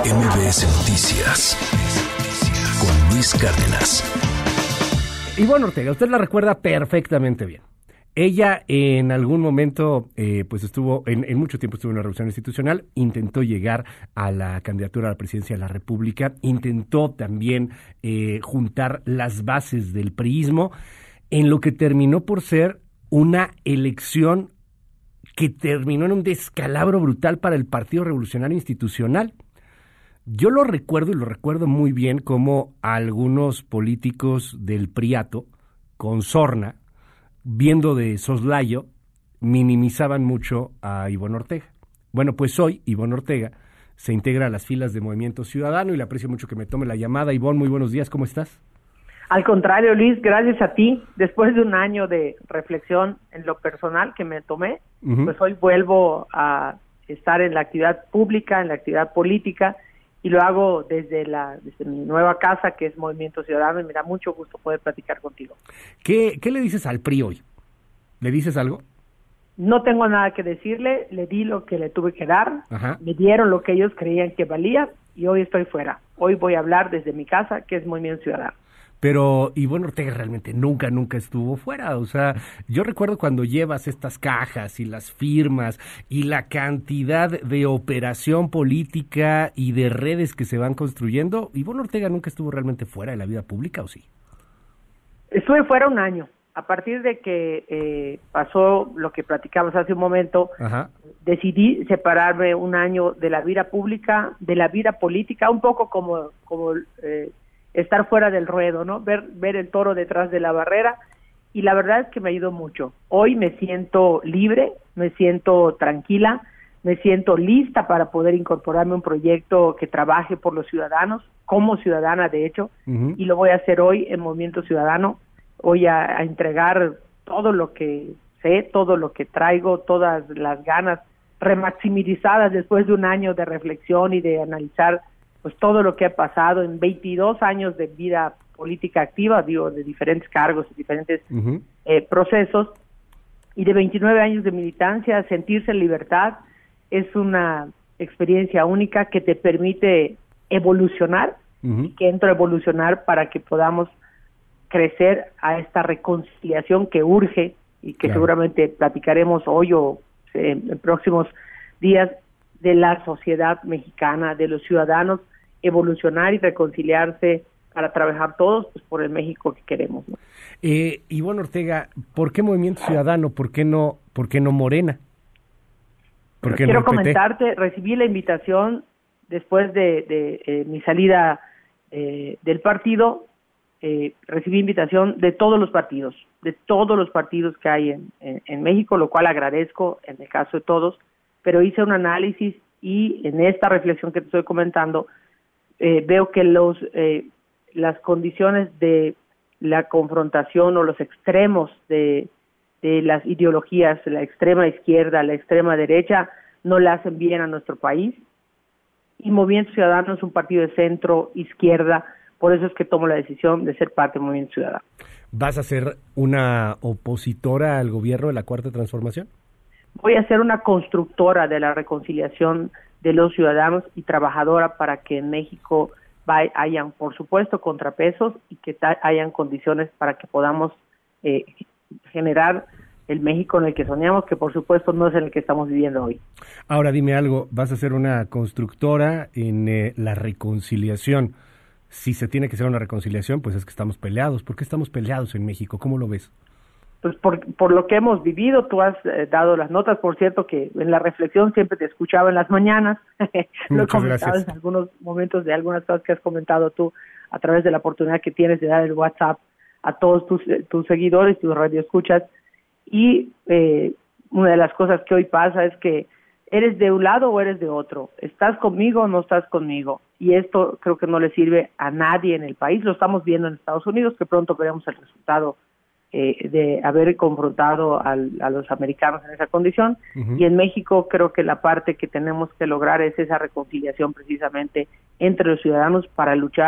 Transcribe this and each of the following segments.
MBS Noticias con Luis Cárdenas. Ivonne Ortega, usted la recuerda perfectamente bien. Ella en algún momento, pues estuvo, en mucho tiempo estuvo en una revolución institucional, intentó llegar a la candidatura a la presidencia de la República, intentó también juntar las bases del priismo, en lo que terminó por ser una elección que terminó en un descalabro brutal para el Partido Revolucionario Institucional. Yo lo recuerdo y lo recuerdo muy bien como algunos políticos del Priato, con sorna, viendo de soslayo, minimizaban mucho a Ivonne Ortega. Bueno, pues hoy Ivonne Ortega se integra a las filas de Movimiento Ciudadano y le aprecio mucho que me tome la llamada. Ivonne, muy buenos días, ¿cómo estás? Al contrario, Luis, gracias a ti. Después de un año de reflexión en lo personal que me tomé, pues hoy vuelvo a estar en la actividad pública, en la actividad política, y lo hago desde mi nueva casa, que es Movimiento Ciudadano, y me da mucho gusto poder platicar contigo. ¿Qué le dices al PRI hoy? ¿Le dices algo? No tengo nada que decirle, le di lo que le tuve que dar, Ajá. Me dieron lo que ellos creían que valía, y hoy estoy fuera. Hoy voy a hablar desde mi casa, que es Movimiento Ciudadano. Pero Ivonne Ortega realmente nunca estuvo fuera. O sea, yo recuerdo cuando llevas estas cajas y las firmas y la cantidad de operación política y de redes que se van construyendo, Ivonne Ortega nunca estuvo realmente fuera de la vida pública, ¿o sí? Estuve fuera un año. A partir de que pasó lo que platicamos hace un momento, Ajá. Decidí separarme un año de la vida pública, de la vida política, un poco como estar fuera del ruedo, ¿no? Ver el toro detrás de la barrera, y la verdad es que me ayudó mucho. Hoy me siento libre, me siento tranquila, me siento lista para poder incorporarme a un proyecto que trabaje por los ciudadanos, como ciudadana de hecho, y lo voy a hacer hoy en Movimiento Ciudadano. Voy a entregar todo lo que sé, todo lo que traigo, todas las ganas remaximizadas después de un año de reflexión y de analizar pues todo lo que ha pasado en 22 años de vida política activa, digo, de diferentes cargos, de diferentes procesos, y de 29 años de militancia. Sentirse en libertad es una experiencia única que te permite evolucionar, y que entro a evolucionar para que podamos crecer a esta reconciliación que urge y que seguramente platicaremos hoy o en próximos días, de la sociedad mexicana, de los ciudadanos, evolucionar y reconciliarse para trabajar todos pues por el México que queremos, ¿no? Ivonne Ortega, ¿por qué Movimiento Ciudadano? ¿Por qué no Morena? ¿Por qué Quiero no el PT? comentarte, recibí la invitación después de mi salida del partido, recibí invitación de todos los partidos que hay en México, lo cual agradezco en el caso de todos, pero hice un análisis y en esta reflexión que te estoy comentando, veo que las condiciones de la confrontación o los extremos de las ideologías, la extrema izquierda, la extrema derecha, no le hacen bien a nuestro país, y Movimiento Ciudadano es un partido de centro izquierda. Por eso es que tomo la decisión de ser parte del Movimiento Ciudadano. ¿Vas a ser una opositora al gobierno de la Cuarta Transformación? Voy a ser una constructora de la reconciliación de los ciudadanos y trabajadora para que en México hayan, por supuesto, contrapesos y que hayan condiciones para que podamos generar el México en el que soñamos, que por supuesto no es en el que estamos viviendo hoy. Ahora dime algo, ¿vas a ser una constructora en la reconciliación? Si se tiene que hacer una reconciliación, pues es que estamos peleados. ¿Por qué estamos peleados en México? ¿Cómo lo ves? Pues por lo que hemos vivido. Tú has dado las notas, por cierto, que en la reflexión siempre te escuchaba en las mañanas. Lo he comentado en algunos momentos de algunas cosas que has comentado tú a través de la oportunidad que tienes de dar el WhatsApp a todos tus seguidores, tus radioescuchas. Y una de las cosas que hoy pasa es que ¿eres de un lado o eres de otro? ¿Estás conmigo o no estás conmigo? Y esto creo que no le sirve a nadie en el país. Lo estamos viendo en Estados Unidos, que pronto veremos el resultado de haber confrontado a los americanos en esa condición. Y en México creo que la parte que tenemos que lograr es esa reconciliación precisamente entre los ciudadanos para luchar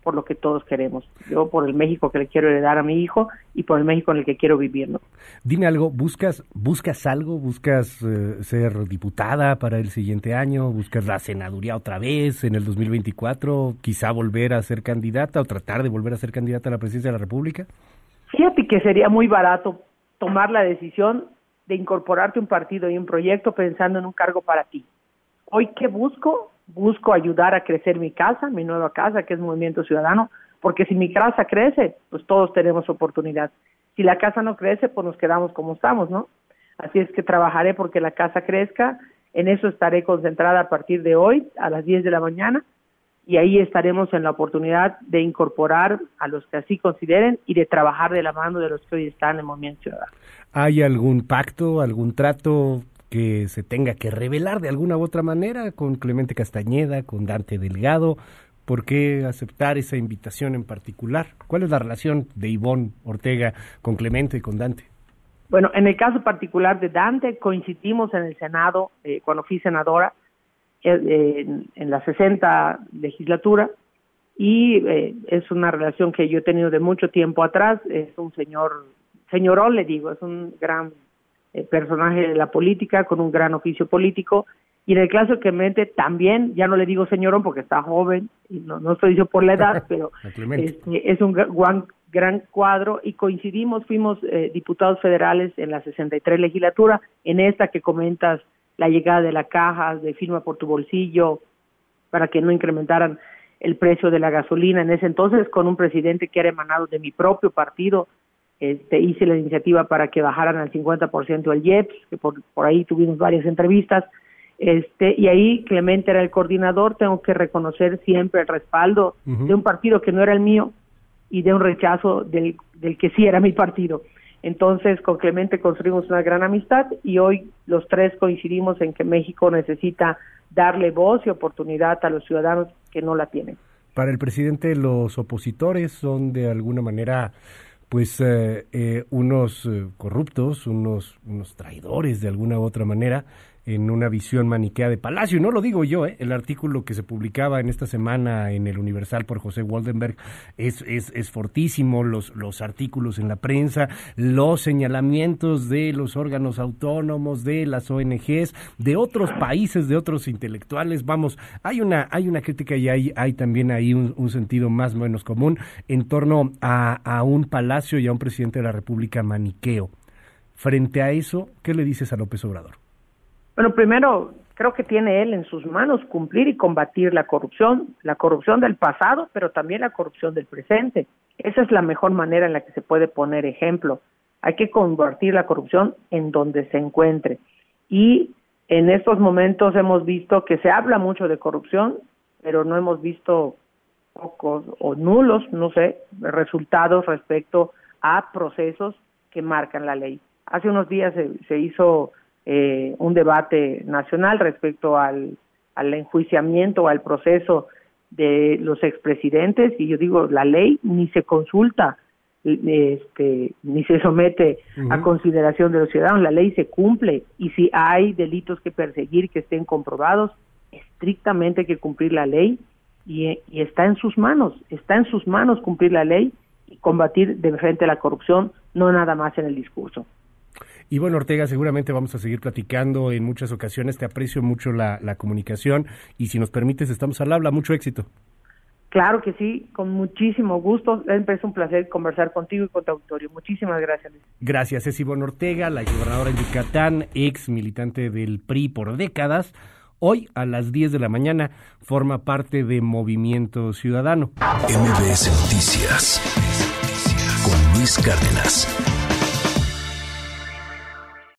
por lo que todos queremos. Yo por el México que le quiero heredar a mi hijo y por el México en el que quiero vivir, ¿no? Dime algo, ¿buscas algo? ¿Buscas ser diputada para el siguiente año? ¿Buscas la senaduría otra vez en el 2024? ¿Quizá volver a ser candidata o tratar de volver a ser candidata a la presidencia de la República? Fíjate que sería muy barato tomar la decisión de incorporarte a un partido y un proyecto pensando en un cargo para ti. Hoy, ¿qué busco? Busco ayudar a crecer mi casa, mi nueva casa, que es Movimiento Ciudadano, porque si mi casa crece, pues todos tenemos oportunidad. Si la casa no crece, pues nos quedamos como estamos, ¿no? Así es que trabajaré porque la casa crezca, en eso estaré concentrada a partir de hoy, a las 10 de la mañana, y ahí estaremos en la oportunidad de incorporar a los que así consideren y de trabajar de la mano de los que hoy están en Movimiento Ciudadano. ¿Hay algún pacto, algún trato que se tenga que revelar de alguna u otra manera con Clemente Castañeda, con Dante Delgado? ¿Por qué aceptar esa invitación en particular? ¿Cuál es la relación de Ivonne Ortega con Clemente y con Dante? Bueno, en el caso particular de Dante, coincidimos en el Senado, cuando fui senadora, en la 60 legislatura, y es una relación que yo he tenido de mucho tiempo atrás. Es un señorón le digo, es un gran personaje de la política, con un gran oficio político, y en el caso de Clemente también, ya no le digo señorón porque está joven, y no estoy diciendo por la edad, pero es un gran cuadro, y coincidimos, fuimos diputados federales en la 63 legislatura, en esta que comentas, la llegada de la caja, de firma por tu bolsillo, para que no incrementaran el precio de la gasolina en ese entonces, con un presidente que era emanado de mi propio partido. Hice la iniciativa para que bajaran al 50% el IEPS, que por ahí tuvimos varias entrevistas, y ahí Clemente era el coordinador. Tengo que reconocer siempre el respaldo de un partido que no era el mío y de un rechazo del que sí era mi partido. Entonces, con Clemente construimos una gran amistad y hoy los tres coincidimos en que México necesita darle voz y oportunidad a los ciudadanos que no la tienen. Para el presidente, los opositores son de alguna manera pues unos corruptos, unos traidores de alguna u otra manera, en una visión maniquea de Palacio. Y no lo digo yo, el artículo que se publicaba en esta semana en el Universal por José Waldenberg es fortísimo, los artículos en la prensa, los señalamientos de los órganos autónomos, de las ONGs, de otros países, de otros intelectuales. Vamos, hay una crítica y hay también ahí un sentido más o menos común en torno a un Palacio y a un presidente de la República maniqueo. Frente a eso, ¿qué le dices a López Obrador? Bueno, primero, creo que tiene él en sus manos cumplir y combatir la corrupción del pasado, pero también la corrupción del presente. Esa es la mejor manera en la que se puede poner ejemplo. Hay que combatir la corrupción en donde se encuentre. Y en estos momentos hemos visto que se habla mucho de corrupción, pero no hemos visto pocos o nulos, resultados respecto a procesos que marcan la ley. Hace unos días se hizo un debate nacional respecto al enjuiciamiento o al proceso de los expresidentes, y yo digo, la ley ni se consulta, ni se somete a consideración de los ciudadanos. La ley se cumple, y si hay delitos que perseguir que estén comprobados, estrictamente hay que cumplir la ley, y está en sus manos cumplir la ley y combatir de frente a la corrupción, no nada más en el discurso. Ivonne Ortega, seguramente vamos a seguir platicando en muchas ocasiones. Te aprecio mucho la comunicación y si nos permites estamos al habla. Mucho éxito. Claro que sí, con muchísimo gusto. Siempre es un placer conversar contigo y con tu auditorio. Muchísimas gracias, Luis. Gracias. Es Ivonne Ortega, la gobernadora en Yucatán, ex militante del PRI por décadas. Hoy a las 10 de la mañana forma parte de Movimiento Ciudadano. MBS Noticias con Luis Cárdenas.